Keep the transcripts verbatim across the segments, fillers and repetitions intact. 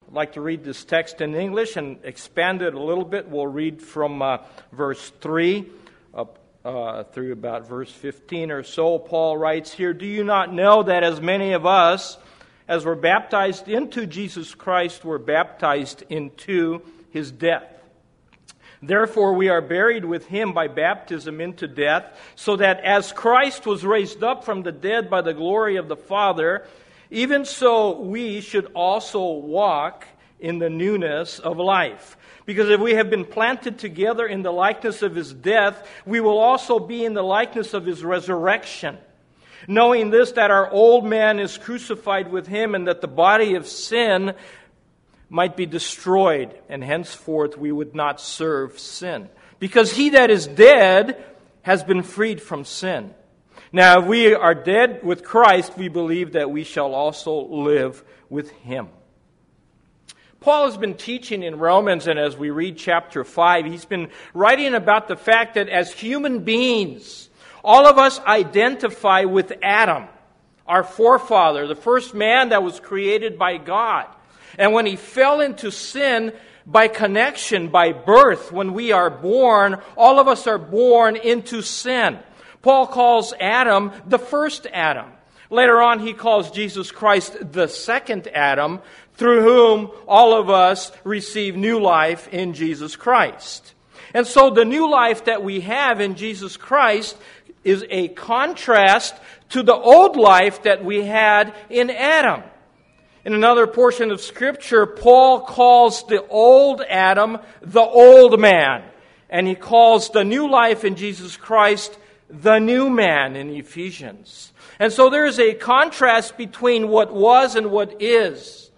I'd like to read this text in English and expand it a little bit. We'll read from uh, verse three up uh, through about verse fifteen or so. Paul writes here, "Do you not know that as many of us as were baptized into Jesus Christ were baptized into His death? Therefore we are buried with Him by baptism into death, so that as Christ was raised up from the dead by the glory of the Father, even so we should also walk in the newness of life. Because if we have been planted together in the likeness of His death, we will also be in the likeness of His resurrection. Knowing this, that our old man is crucified with Him, and that the body of sin might be destroyed, and henceforth we would not serve sin. Because he that is dead has been freed from sin. Now, if we are dead with Christ, we believe that we shall also live with Him." Paul has been teaching in Romans, and as we read chapter five, he's been writing about the fact that as human beings, all of us identify with Adam, our forefather, the first man that was created by God. And when he fell into sin, by connection, by birth, when we are born, all of us are born into sin. Paul calls Adam the first Adam. Later on, he calls Jesus Christ the second Adam, through whom all of us receive new life in Jesus Christ. And so the new life that we have in Jesus Christ is a contrast to the old life that we had in Adam. In another portion of Scripture, Paul calls the old Adam the old man. And he calls the new life in Jesus Christ the new man in Ephesians. And so there is a contrast between what was and what is.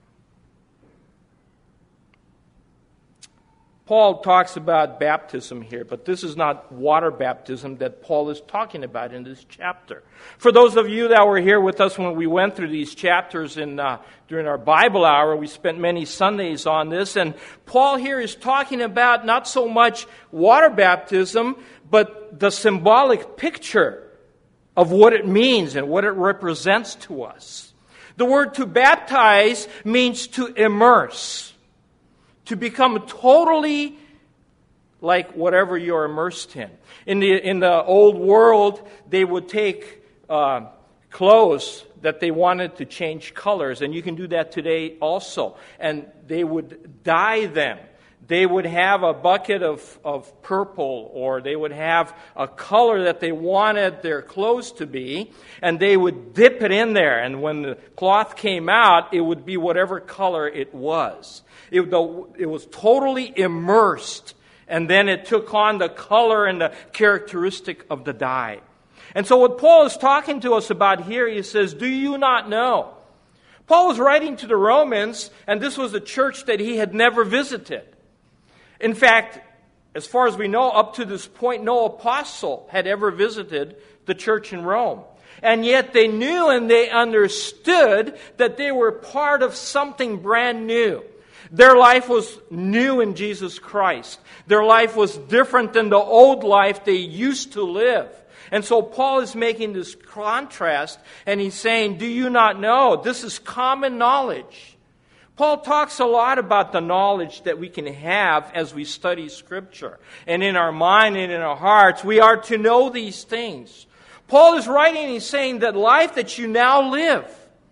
Paul talks about baptism here, but this is not water baptism that Paul is talking about in this chapter. For those of you that were here with us when we went through these chapters in uh, during our Bible hour, we spent many Sundays on this, and Paul here is talking about not so much water baptism, but the symbolic picture of what it means and what it represents to us. The word to baptize means to immerse. To become totally like whatever you're immersed in. In the in the old world, they would take uh, clothes that they wanted to change colors, and you can do that today also. And they would dye them. They would have a bucket of, of purple, or they would have a color that they wanted their clothes to be, and they would dip it in there. And when the cloth came out, it would be whatever color it was. It, it was totally immersed, and then it took on the color and the characteristic of the dye. And so what Paul is talking to us about here, he says, do you not know? Paul was writing to the Romans, and this was a church that he had never visited. In fact, as far as we know, up to this point, no apostle had ever visited the church in Rome. And yet they knew and they understood that they were part of something brand new. Their life was new in Jesus Christ. Their life was different than the old life they used to live. And so Paul is making this contrast, and he's saying, do you not know? This is common knowledge. Paul talks a lot about the knowledge that we can have as we study Scripture. And in our mind and in our hearts, we are to know these things. Paul is writing and he's saying that life that you now live,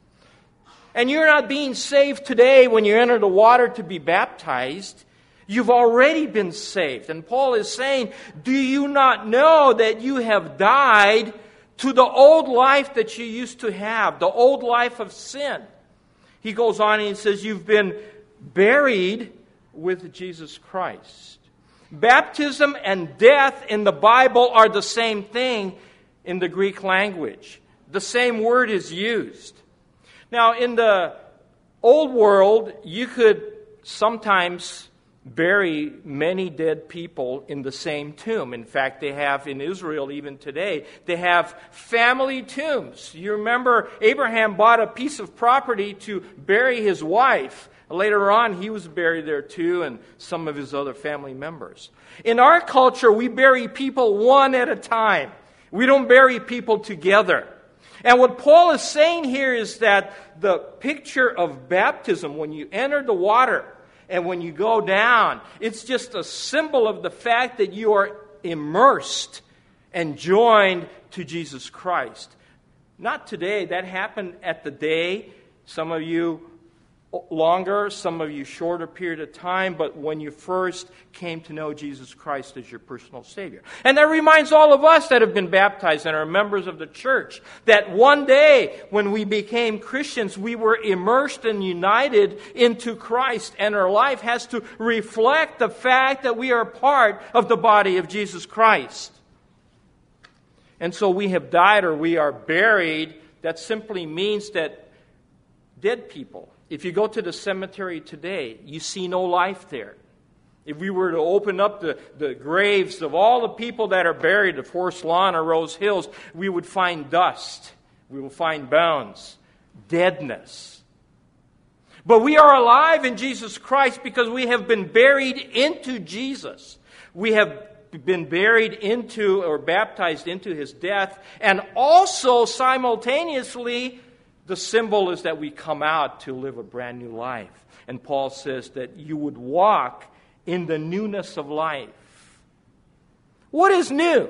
and you're not being saved today when you enter the water to be baptized, you've already been saved. And Paul is saying, do you not know that you have died to the old life that you used to have, the old life of sin? He goes on and he says, you've been buried with Jesus Christ. Baptism and death in the Bible are the same thing in the Greek language. The same word is used. Now, in the old world, you could sometimes bury many dead people in the same tomb. In fact, they have in Israel even today, they have family tombs. You remember Abraham bought a piece of property to bury his wife. Later on, he was buried there too, and some of his other family members. In our culture, we bury people one at a time. We don't bury people together. And what Paul is saying here is that the picture of baptism, when you enter the water and when you go down, it's just a symbol of the fact that you are immersed and joined to Jesus Christ. Not today. That happened at the day. Some of you longer, some of you shorter period of time, but when you first came to know Jesus Christ as your personal Savior. And that reminds all of us that have been baptized and are members of the church that one day when we became Christians, we were immersed and united into Christ, and our life has to reflect the fact that we are part of the body of Jesus Christ. And so we have died or we are buried. That simply means that dead people, if you go to the cemetery today, you see no life there. If we were to open up the, the graves of all the people that are buried at Forest Lawn or Rose Hills, we would find dust. We will find bones, deadness. But we are alive in Jesus Christ because we have been buried into Jesus. We have been buried into or baptized into His death, and also simultaneously the symbol is that we come out to live a brand new life. And Paul says that you would walk in the newness of life. What is new?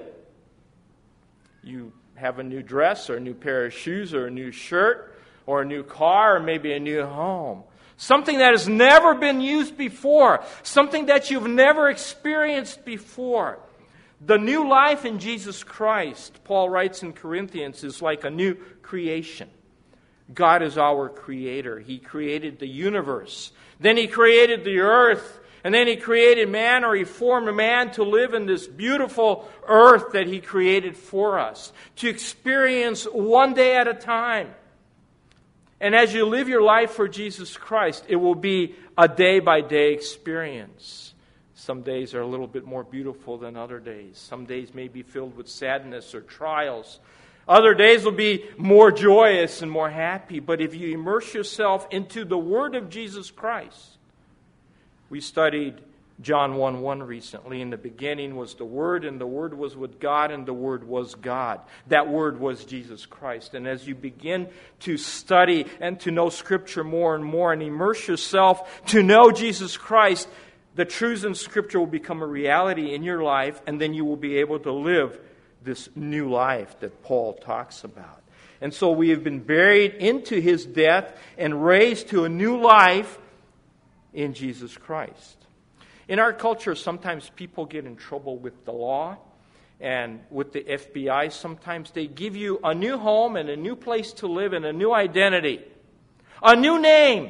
You have a new dress or a new pair of shoes or a new shirt or a new car or maybe a new home. Something that has never been used before. Something that you've never experienced before. The new life in Jesus Christ, Paul writes in Corinthians, is like a new creation. God is our creator. He created the universe. Then He created the earth. And then He created man, or He formed a man to live in this beautiful earth that He created for us. To experience one day at a time. And as you live your life for Jesus Christ, it will be a day-by-day experience. Some days are a little bit more beautiful than other days. Some days may be filled with sadness or trials. Other days will be more joyous and more happy. But if you immerse yourself into the Word of Jesus Christ, we studied John one one recently. In the beginning was the Word, and the Word was with God, and the Word was God. That Word was Jesus Christ. And as you begin to study and to know Scripture more and more and immerse yourself to know Jesus Christ, the truths in Scripture will become a reality in your life, and then you will be able to live this new life that Paul talks about. And so we have been buried into His death and raised to a new life in Jesus Christ. In our culture, sometimes people get in trouble with the law and with the F B I. Sometimes they give you a new home and a new place to live and a new identity, a new name.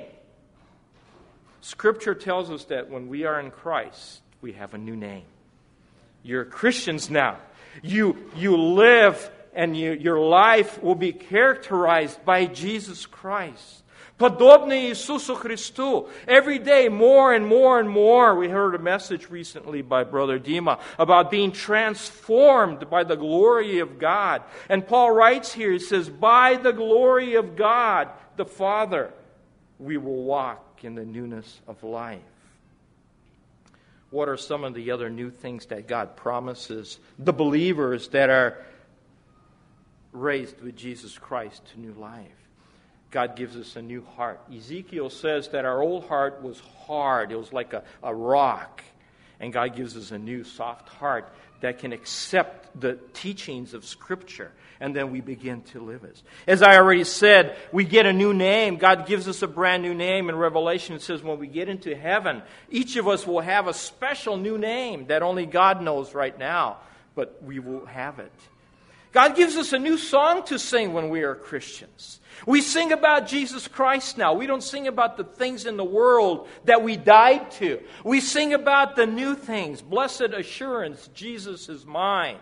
Scripture tells us that when we are in Christ, we have a new name. You're Christians now. You, you live and you, your life will be characterized by Jesus Christ. Подобный Иисусу Христу. Every day, more and more and more. We heard a message recently by Brother Dima about being transformed by the glory of God. And Paul writes here, he says, by the glory of God, the Father, we will walk in the newness of life. What are some of the other new things that God promises the believers that are raised with Jesus Christ to new life? God gives us a new heart. Ezekiel says that our old heart was hard. It was like a, a rock. And God gives us a new soft heart that can accept the teachings of Scripture. And then we begin to live it. As I already said, we get a new name. God gives us a brand new name. In Revelation it says when we get into heaven, each of us will have a special new name that only God knows right now. But we will have it. God gives us a new song to sing when we are Christians. We sing about Jesus Christ now. We don't sing about the things in the world that we died to. We sing about the new things. Blessed assurance, Jesus is mine.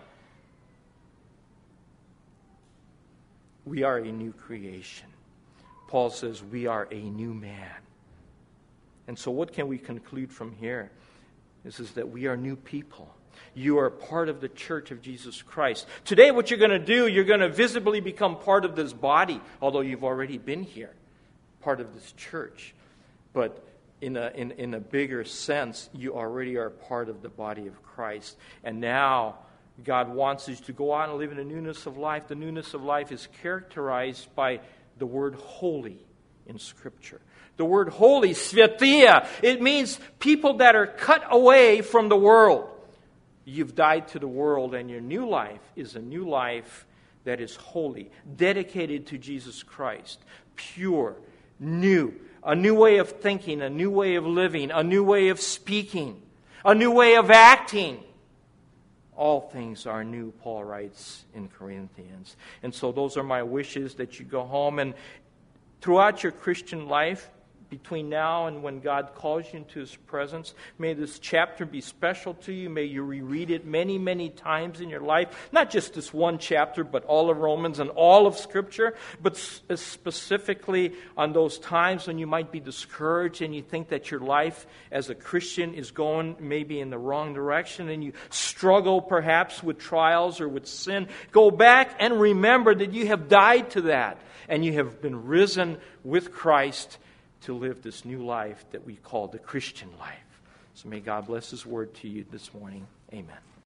We are a new creation. Paul says we are a new man. And so what can we conclude from here? This is that we are new people. You are part of the church of Jesus Christ. Today what you're going to do, you're going to visibly become part of this body, although you've already been here, part of this church. But in a, in, in a bigger sense, you already are part of the body of Christ. And now God wants us to go out and live in a newness of life. The newness of life is characterized by the word holy in Scripture. The word holy, svatia, it means people that are cut away from the world. You've died to the world, and your new life is a new life that is holy, dedicated to Jesus Christ, pure, new, a new way of thinking, a new way of living, a new way of speaking, a new way of acting. All things are new, Paul writes in Corinthians. And so those are my wishes, that you go home and throughout your Christian life, between now and when God calls you into His presence, may this chapter be special to you. May you reread it many, many times in your life. Not just this one chapter, but all of Romans and all of Scripture. But specifically on those times when you might be discouraged and you think that your life as a Christian is going maybe in the wrong direction, and you struggle perhaps with trials or with sin. Go back and remember that you have died to that, and you have been risen with Christ to live this new life that we call the Christian life. So may God bless His word to you this morning. Amen.